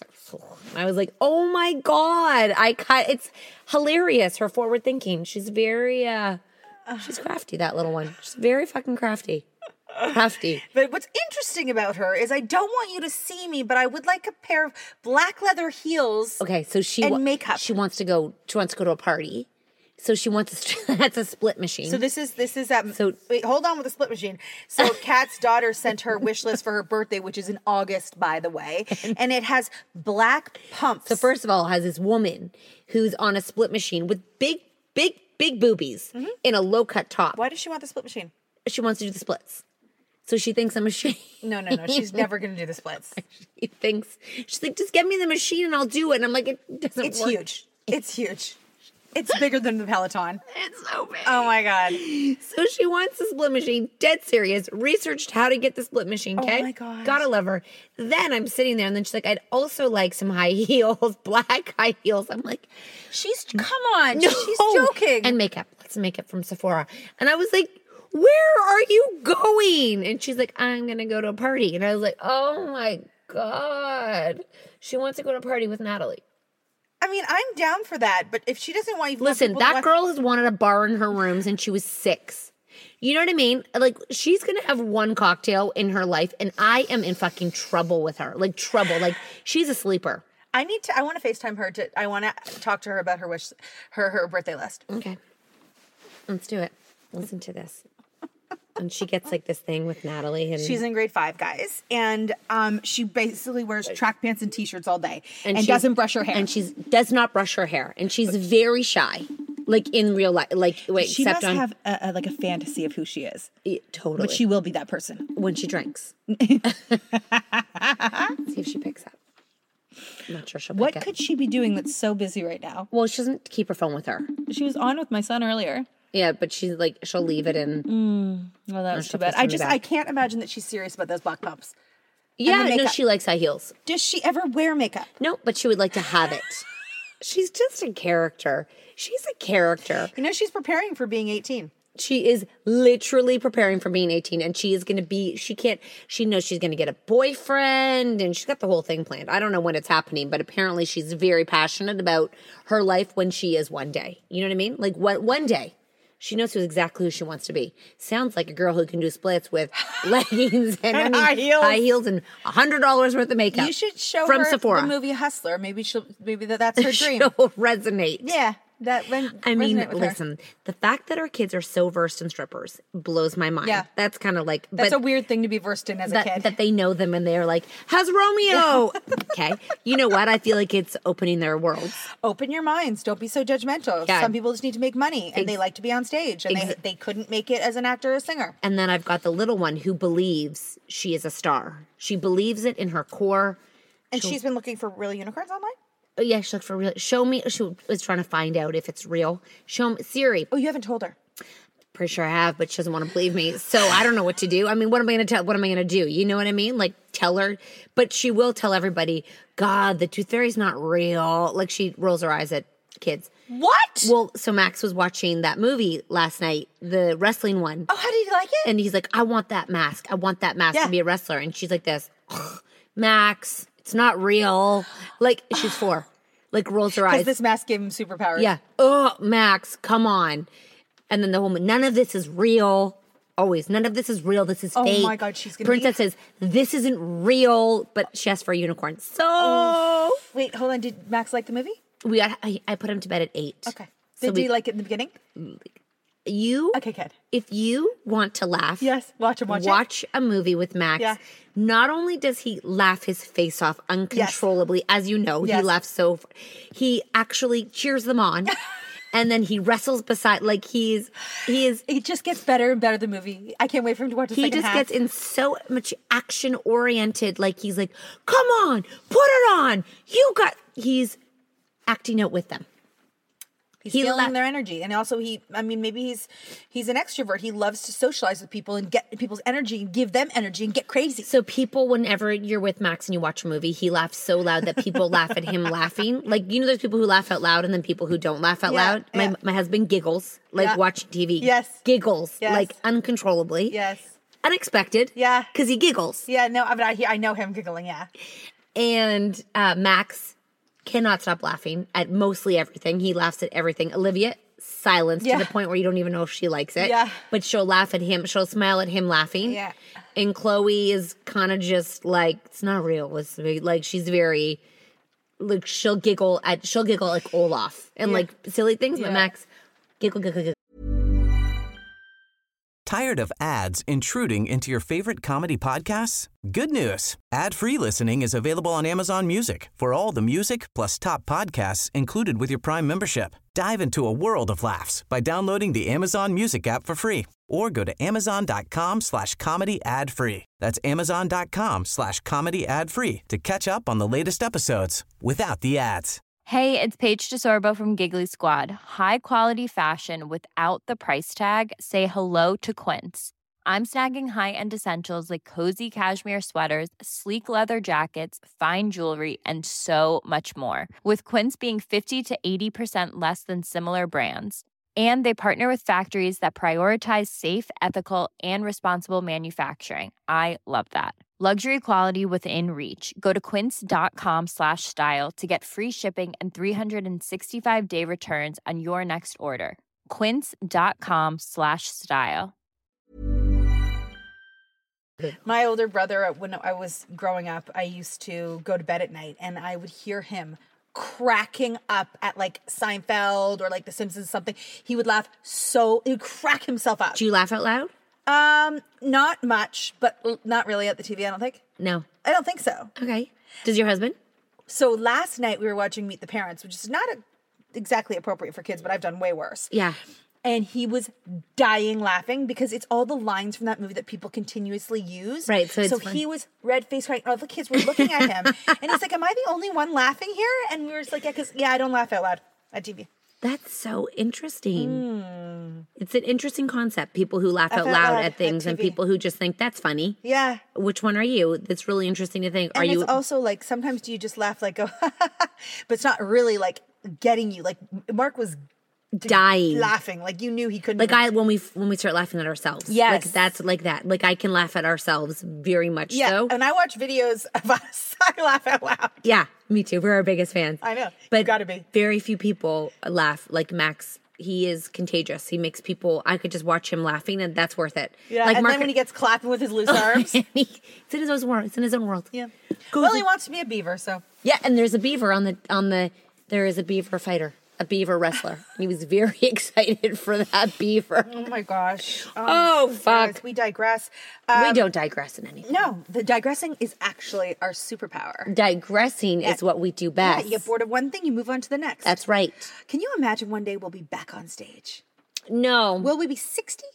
I was like, oh my God. I cut, it's hilarious. Her forward thinking. She's very, uh, she's crafty, that little one. She's very fucking crafty. Crafty. But what's interesting about her is I don't want you to see me, but I would like a pair of black leather heels. Okay, so she and wa- makeup. She wants to go. She wants to go to a party. So she wants. A, that's a split machine. So this is this is um. So- wait, hold on with the split machine. So Kat's daughter sent her wish list for her birthday, which is in August, by the way, and it has black pumps. So first of all, it has this woman who's on a split machine with big, big, big boobies in a low cut top. Why does she want the split machine? She wants to do the splits. So she thinks a machine. No, no, no. She's never going to do the splits. She thinks she's like, just get me the machine and I'll do it. And I'm like, it doesn't. It's work. huge. It's huge. It's bigger than the Peloton. It's so big. Oh my God. So she wants the split machine, dead serious, researched how to get the split machine, okay? Oh my God. Gotta love her. Then I'm sitting there and then she's like, I'd also like some high heels, black high heels. I'm like, She's, come on. no. She's joking. And makeup. Let's makeup from Sephora. And I was like, where are you going? And she's like, I'm going to go to a party. And I was like, oh my God. She wants to go to a party with Natalie. I mean, I'm down for that, but if she doesn't want you to Listen, that girl has wanted a bar in her room since she was six. You know what I mean? Like, she's going to have one cocktail in her life, and I am in fucking trouble with her. Like, trouble. Like, she's a sleeper. I need to, I want to FaceTime her to, I want to talk to her about her wish, her, her birthday list. Okay. Let's do it. Listen to this. And she gets like this thing with Natalie. And She's in grade five, guys. And um, she basically wears track pants and t-shirts all day and, she's- doesn't brush her hair. And she does not brush her hair. And she's very shy. Like in real life. Like, wait, She except must on, have a, a, like a fantasy of who she is. Yeah, totally. But she will be that person. When she drinks. See if she picks up. I'm not sure she'll pick What up. could she be doing that's so busy right now? Well, she doesn't keep her phone with her. She was on with my son earlier. Yeah, but she's like, she'll leave it in. Mm. Well, that was she'll too bad. post I them just, back. I can't imagine that she's serious about those black pumps. Yeah, the no, makeup. she likes high heels. Does she ever wear makeup? No, but she would like to have it. She's just a character. She's a character. You know, she's preparing for being eighteen. She is literally preparing for being eighteen, and she is going to be, she can't, she knows she's going to get a boyfriend, and she's got the whole thing planned. I don't know when it's happening, but apparently she's very passionate about her life when she is one day. You know what I mean? Like, what, one day. She knows who exactly who she wants to be. Sounds like a girl who can do splits with leggings and, And I mean, high heels. high heels and a hundred dollars worth of makeup. You should show from her Sephora. the movie Hustler. Maybe she'll. Maybe that, that's her dream. She'll resonate. Yeah, that. When, I mean, resonate with her. listen, the fact that our kids are so versed in strippers blows my mind. Yeah. That's kind of like That's but a weird thing to be versed in as that, a kid. that they know them and they're like, "How's Romeo?" Okay, you know what? I feel like it's opening their worlds. Open your minds. Don't be so judgmental. Yeah. Some people just need to make money and Ex- they like to be on stage and Ex- they they couldn't make it as an actor or a singer. And then I've got the little one who believes she is a star. She believes it in her core. And She'll- she's been looking for real unicorns online? Oh, yeah, she looked for real. Show me. She was trying to find out if it's real. Show me Siri. Oh, you haven't told her. Pretty sure I have, but she doesn't want to believe me. So I don't know what to do. I mean, what am I going to tell? What am I going to do? You know what I mean? Like tell her, but she will tell everybody. God, the tooth fairy's not real. Like she rolls her eyes at kids. What? Well, so Max was watching that movie last night, the wrestling one. Oh, how did you like it? And he's like, I want that mask. I want that mask Yeah. to be a wrestler. And she's like this, Max, it's not real. Like she's four. Like rolls her Because eyes. this mask gave him superpowers. Yeah. Oh, Max, come on. And then the woman, none of this is real. Always, none of this is real. This is Oh fake. my God, she's gonna Princess be- says, this isn't real, but she asked for a unicorn. So Oh. Wait, hold on. Did Max like the movie? we got, I, I put him to bed at eight. Okay. So Did we- you like it in the beginning? You, Okay, good. if you want to laugh, Yes, watch him watch it. watch a movie with Max. Yeah. Not only does he laugh his face off uncontrollably, as you know, Yes. he laughs so, he actually cheers them on. And then he wrestles beside, like he's, he is, It just gets better and better, the movie. I can't wait for him to watch the he second just half. gets in so much action oriented. Like he's like, come on, put it on. You got, he's acting out with them. He's he feeling la- their energy. And also he, I mean, maybe he's he's an extrovert. He loves to socialize with people and get people's energy and give them energy and get crazy. So people, whenever you're with Max and you watch a movie, he laughs so loud that people laugh at him laughing. Like, you know, there's people who laugh out loud and then people who don't laugh out Yeah, loud. My, yeah. my husband giggles, like Yeah. watching T V. Yes. Giggles, Yes. like uncontrollably. Yes. Unexpected. Yeah. Because he giggles. Yeah, no, I mean, I, I know him giggling, yeah. And uh, Max cannot stop laughing at mostly everything. He laughs at everything. Olivia, silence Yeah. to the point where you don't even know if she likes it. Yeah. But she'll laugh at him. She'll smile at him laughing. Yeah. And Chloe is kind of just like, it's not real. It's very- like she's very, like she'll giggle at, she'll giggle like Olaf and Yeah. like silly things. But Yeah. Max, giggle, giggle, giggle. Tired of ads intruding into your favorite comedy podcasts? Good news. Ad-free listening is available on Amazon Music for all the music plus top podcasts included with your Prime membership. Dive into a world of laughs by downloading the Amazon Music app for free or go to amazon.com slash comedy ad free. That's amazon.com slash comedy ad free to catch up on the latest episodes without the ads. Hey, it's Paige DeSorbo from Giggly Squad. High quality fashion without the price tag. Say hello to Quince. I'm snagging high-end essentials like cozy cashmere sweaters, sleek leather jackets, fine jewelry, and so much more. With Quince being fifty to eighty percent less than similar brands. And they partner with factories that prioritize safe, ethical, and responsible manufacturing. I love that. Luxury quality within reach. Go to quince.com slash style to get free shipping and three sixty-five day returns on your next order. Quince.com slash style. My older brother, when I was growing up, I used to go to bed at night and I would hear him cracking up at like Seinfeld or like The Simpsons or something. He would laugh so, he would crack himself up. Do you laugh out loud? Um, not much, but l- not really at the T V, I don't think. No. I don't think so. Okay. Does your husband? So last night we were watching Meet the Parents, which is not a, exactly appropriate for kids, but I've done way worse. Yeah. And he was dying laughing because it's all the lines from that movie that people continuously use. Right, so it's so fun. he was red-faced crying. All the kids were looking at him. And he's like, am I the only one laughing here? And we were just like, yeah, because, yeah, I don't laugh out loud at T V. That's so interesting. It's an interesting concept. People who laugh Laugh out out loud loud at things at and T V. people who just think that's funny. Yeah. Which one are you? That's really interesting to think. And Are it's you also like, sometimes do you just laugh like, go, but it's not really like getting you. Like Mark was d- dying laughing. Like you knew he couldn't. like I when we when we start laughing at ourselves? Yes. like that's like that. Like I can laugh at ourselves very much. Yeah. so. And I watch videos of us. I laugh out loud. Yeah, me too. We're our biggest fans. I know. But You gotta be. very few people laugh like Max he is contagious. He makes people, I could just watch him laughing and that's worth it. Yeah, like and Mark, then when he gets clapping with his loose arms. he, it's in his own world. It's in his own world. Yeah. Goes Well, he in- wants to be a beaver, so. Yeah, and there's a beaver on the, on the, there is a beaver fighter, a beaver wrestler. And he was very excited for that beaver. Oh my gosh. Um, Oh, fuck. anyways, we digress. we Um, don't digress in anything. No, the digressing is actually our superpower. Digressing Yeah. is what we do Yeah, best. you get bored of one thing, you move on to the next. That's right. Can you imagine one day we'll be back on stage? No. Will we be sixty?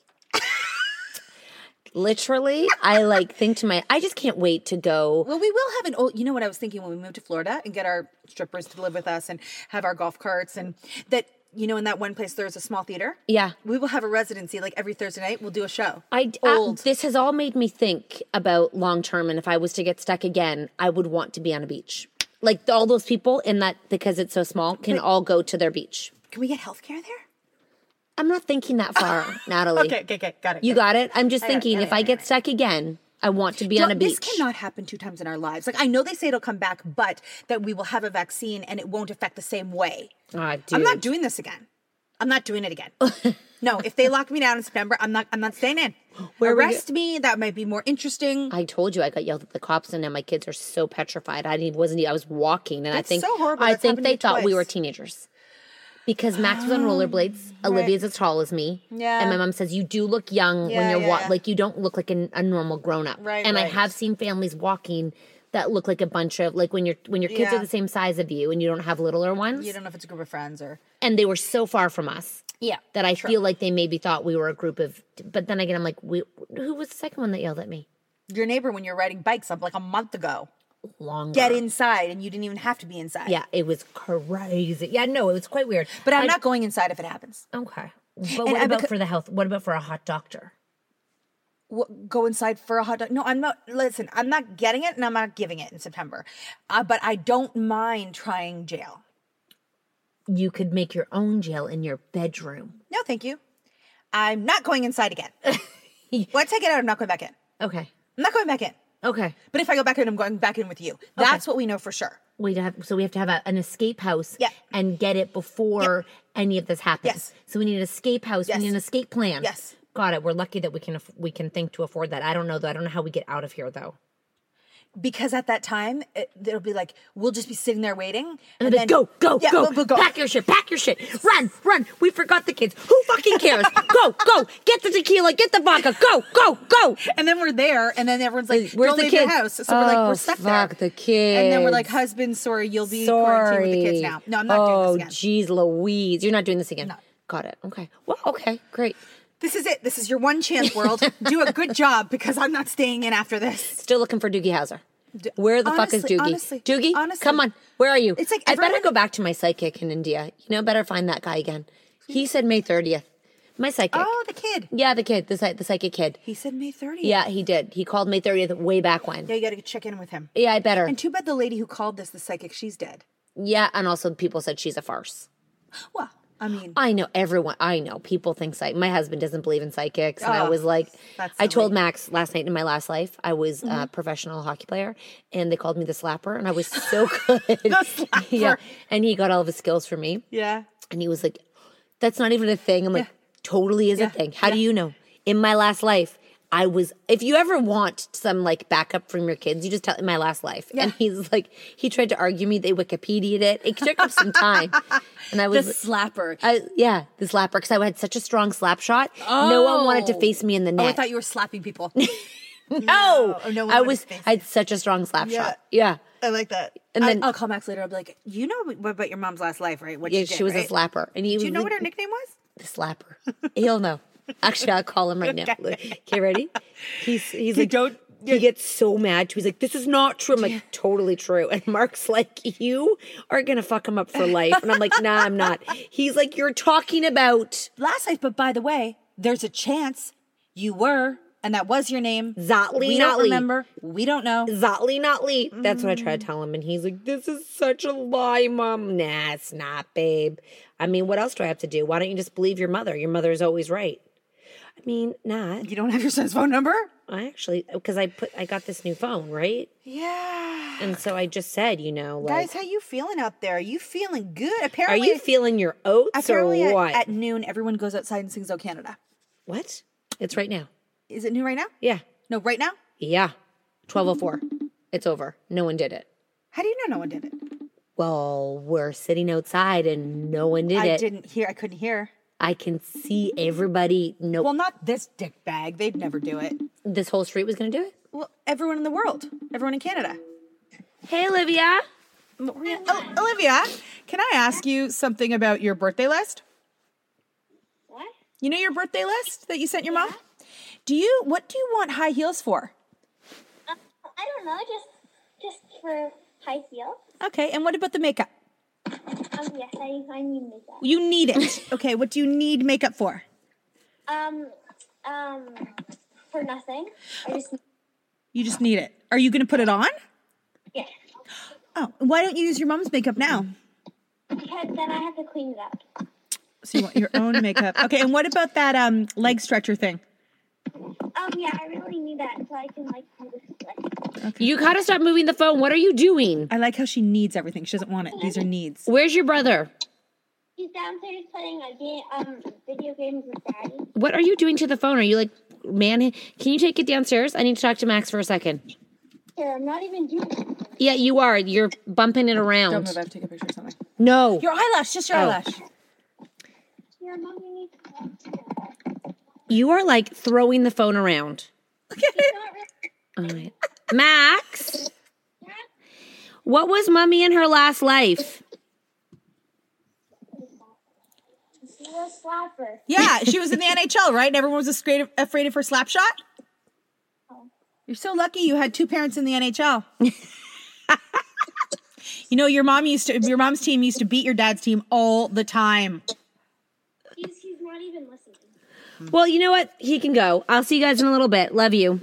Literally, I like think to my, I just can't wait to go. Well, we will have an old, you know what I was thinking when we moved to Florida and get our strippers to live with us and have our golf carts and that, you know, in that one place there's a small theater. Yeah. We will have a residency like every Thursday night. We'll do a show. I, Old. Uh, this has all made me think about long term, and if I was to get stuck again, I would want to be on a beach. Like all those people in that, because it's so small, can But- all go to their beach. Can we get healthcare there? I'm not thinking that far, Natalie. Okay, okay, okay, got it. You got it? I'm just I got it, thinking got it, if I got get stuck again, I want to be on a Don't- beach. This cannot happen two times in our lives. Like I know they say it'll come back, but that we will have a vaccine and it won't affect the same way. Ah, I'm not dude. doing this again. I'm not doing it again. No, if they lock me down in September, I'm not. I'm not staying in. Where we Arrest me. That might be more interesting. I told you I got yelled at the cops, and now my kids are so petrified. I didn't wasn't. I was walking, and That's I think so horrible. I That's think happened to they me thought we twice. were teenagers. Because Max was on rollerblades. Olivia's as tall as me. Yeah. And my mom says, you do look young when Yeah, you're yeah, wa- yeah. like you don't look like a, a normal grown up. Right, And I right. have seen families walking that look like a bunch of like when your when your kids Yeah. are the same size of you and you don't have littler ones. You don't know if it's a group of friends or. And they were so far from us. Yeah. That I true. feel like they maybe thought we were a group of but then again I'm like, we, who was the second one that yelled at me? Your neighbor when you're riding bikes up like a month ago. Longer. Get inside, and you didn't even have to be inside. Yeah, it was crazy. Yeah, no, it was quite weird. But I'm I- not going inside if it happens. Okay. But And what I about beca- for the health? What about for a hot doctor? What, go inside for a hot dog? No, I'm not. Listen, I'm not getting it, and I'm not giving it in September. Uh, but I don't mind trying jail. You could make your own jail in your bedroom. No, thank you. I'm not going inside again. Once I get out, I'm not going back in. Okay. I'm not going back in. Okay. But if I go back in, I'm going back in with you. That's what we know for sure. We have so we have to have a, an escape house Yeah. and get it before any of this happens. Yes. So we need an escape house. Yes. We need an escape plan. Yes. Got it. We're lucky that we can aff- we can think to afford that. I don't know though. I don't know how we get out of here though. Because at that time, it, it'll be like, we'll just be sitting there waiting. And, And, then go, go, yeah, go, we'll, we'll go. Pack your shit, pack your shit. Run, run. We forgot the kids. Who fucking cares? go, go. Get the tequila, get the vodka. Go, go, go. And then we're there, and then everyone's like, Where's don't the leave your kids? house. So we're like, Oh, we're stuck fuck there. the kids. And then we're like, husband, sorry, you'll be quarantined with the kids now. No, I'm not oh, doing this again. geez, Louise. You're not doing this again. No. Got it. Okay. Well, okay, great. This is it. This is your one chance, world. Do a good job because I'm not staying in after this. Still looking for Doogie Howser. Where the fuck is honestly, Doogie? honestly, Doogie, honestly. come on. Where are you? It's like I better everyone- go back to my psychic in India. You know, better find that guy again. He said May thirtieth. My psychic. Oh, the kid. Yeah, the kid, the psy- the psychic kid. He said May thirtieth. Yeah, he did. He called May thirtieth way back when. Yeah, you got to check in with him. Yeah, I better. And too bad the lady who called this the psychic, she's dead. Yeah, and also people said she's a farce. Well, I mean, I know everyone. I know people think psych. My husband doesn't believe in psychics, and I Oh, was like, that's I told silly. Max last night in my last life, I was Mm-hmm. a professional hockey player, and they called me the slapper, and I was so good. The slapper. Yeah, and he got all of his skills from me, yeah. and he was like, "That's not even a thing." I'm like, "Totally is Yeah. a thing." How do you know? In my last life, I was. If you ever want some like backup from your kids, you just tell in my last life. Yeah. And he's like, he tried to argue me. They Wikipedia'd it. It took up some time, and I The was. slapper. I, yeah, the slapper, because I had such a strong slap shot. No one wanted to Oh. face me in the Oh, I net. thought you were slapping people. no, Oh, no one I wanted was. to face I had such a strong slap Yeah. shot. Yeah, I like that. And I, then- I'll call Max later. I'll be like, you know what about your mom's last life, right? What yeah. she did, She was right? a slapper, and he Do you was know like, what her nickname was? the slapper. He'll know. Actually, I'll call him right now. Okay, ready? He's he's like, don't- He gets so mad. He's like, "This is not true." I'm like, "Totally true." And Mark's like, "You are gonna fuck him up for life." And I'm like, "Nah, I'm not." He's like, "You're talking about Last life, but by the way, there's a chance you were, and that was your name. Zotli We don't Notley. remember. We don't know. Zotli Notley." That's what I try to tell him, and he's like, "This is such a lie, Mom." Nah, it's not, babe. I mean, what else do I have to do? Why don't you just believe your mother? Your mother is always right. I mean, not. You don't have your son's phone number? I actually, because I put, I got this new phone, right? Yeah. And so I just said, you know, like, Guys, how you feeling out there? Are you feeling good? Apparently, are you feeling your oats apparently or at, what? at noon, everyone goes outside and sings "O Canada." What? It's right now. Is it noon right now? Yeah. No, right now? Yeah. twelve oh four. It's over. No one did it. How do you know no one did it? Well, we're sitting outside and no one did I it. didn't hear. I couldn't hear. I can see everybody. No. Well, not this dick bag. They'd never do it. This whole street was going to do it? Well, everyone in the world. Everyone in Canada. Hey, Olivia. Oh, Olivia, can I ask you something about your birthday list? What? You know your birthday list that you sent your mom? Do you, what do you want high heels for? Uh, I don't know, just just for high heels. Okay, and what about the makeup? Um, yes, I, I need makeup. You need it. Okay, what do you need makeup for? Um, um, for nothing. I just You just need it. Are you going to put it on? Yeah. Oh, why don't you use your mom's makeup now? Because then I have to clean it up. So you want your own makeup. Okay, and what about that um leg stretcher thing? Um, yeah, I really need that so I can, like, do this stretch. Okay. You got to stop moving the phone. What are you doing? I like how she needs everything. She doesn't want it. These are needs. Where's your brother? He's downstairs playing a game, um, video games with Daddy. What are you doing to the phone? Are you like, man, can you take it downstairs? I need to talk to Max for a second. Here, I'm not even doing it. Yeah, you are. You're bumping it around. Don't move. I have to take a picture of something. No. Your eyelash. Just your Oh. eyelash. Here, Mom, you need to... You are like throwing the phone around. Look at it. All right. Max, what was Mommy in her last life? She was a slapper. Yeah, she was in the N H L, right? And everyone was afraid of, afraid of her slap shot? Oh. You're so lucky you had two parents in the N H L. You know, your mom used to, your mom's team used to beat your dad's team all the time. He's, he's not even listening. Well, you know what? He can go. I'll see you guys in a little bit. Love you.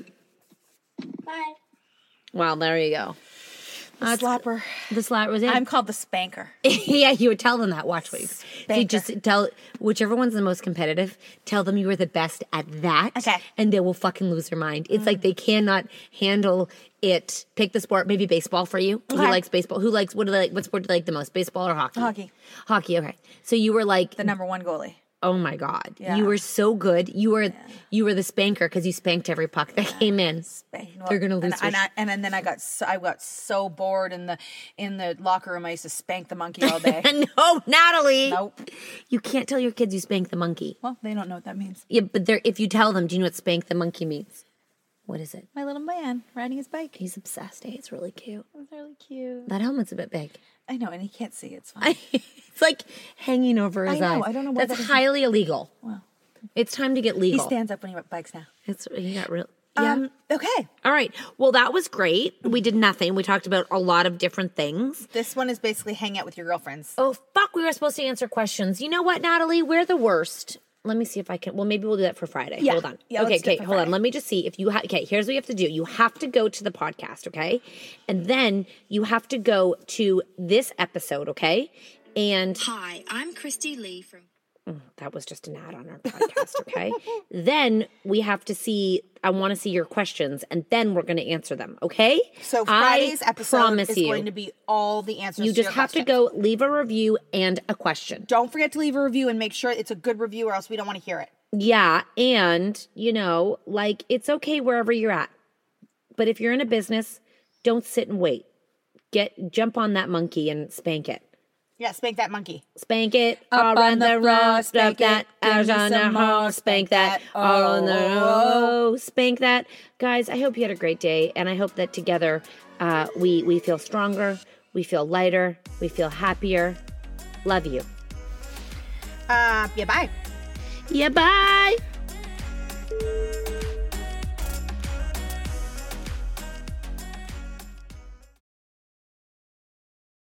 Bye. Well, there you go. The slapper. The slapper was it? I'm called the spanker. Yeah, you would tell them that. Watch what you Spanker. you just tell whichever one's the most competitive. Tell them you were the best at that. Okay. And they will fucking lose their mind. It's Mm. like they cannot handle it. Pick the sport. Maybe baseball for you. Who Okay. likes baseball? Who likes what do they like? What sport do they like the most? Baseball or hockey? Hockey. Hockey. Okay. So you were like The number one goalie. oh my god, Yeah. you were so good. You were you were the spanker because you spanked every puck that came in. They're gonna lose. And, and, I, and, and then I got so, I got so bored in the in the locker room. I used to spank the monkey all day. No, Natalie. Nope. You can't tell your kids you spank the monkey. Well, they don't know what that means. Yeah, but they're, if you tell them, do you know what spank the monkey means? What is it? My little man riding his bike. He's obsessed. Hey, it's really cute. It's really cute. That helmet's a bit big. I know, and he can't see. It's fine. It's like hanging over his I know, eyes. I don't know why That's that is- highly illegal. Well, It's time to get he legal. stands up when he bikes now. It's he got real. Yeah. Um, okay. All right. Well, that was great. We did nothing. We talked about a lot of different things. This one is basically hang out with your girlfriends. Oh, fuck. We were supposed to answer questions. You know what, Natalie? We're the worst. Let me see if I can. Well, maybe we'll do that for Friday. Yeah. Hold on. Yeah, okay, let's do it okay. for Hold on. Friday. Let me just see if you. Ha- okay, here's what you have to do. You have to go to the podcast, okay? And then you have to go to this episode, okay? And Hi, I'm Christy Lee from. Mm, that was just an ad on our podcast, okay? Then we have to see. I want to see your questions, and then we're going to answer them, okay? So I Friday's episode promise is you, going to be all the answers You to just your have questions. to go leave a review and a question. Don't forget to leave a review and make sure it's a good review or else we don't want to hear it. Yeah, and, you know, like, it's okay wherever you're at. But if you're in a business, don't sit and wait. Get jump on that monkey and spank it. Yeah, spank that monkey. Spank it Up all on around the the floor, road, spank spank that, it, give me out on the some more, hall, spank that, all on the oh. road, spank that. Guys, I hope you had a great day, and I hope that together uh, we, we feel stronger, we feel lighter, we feel happier. Love you. Uh, yeah, bye. Yeah, bye.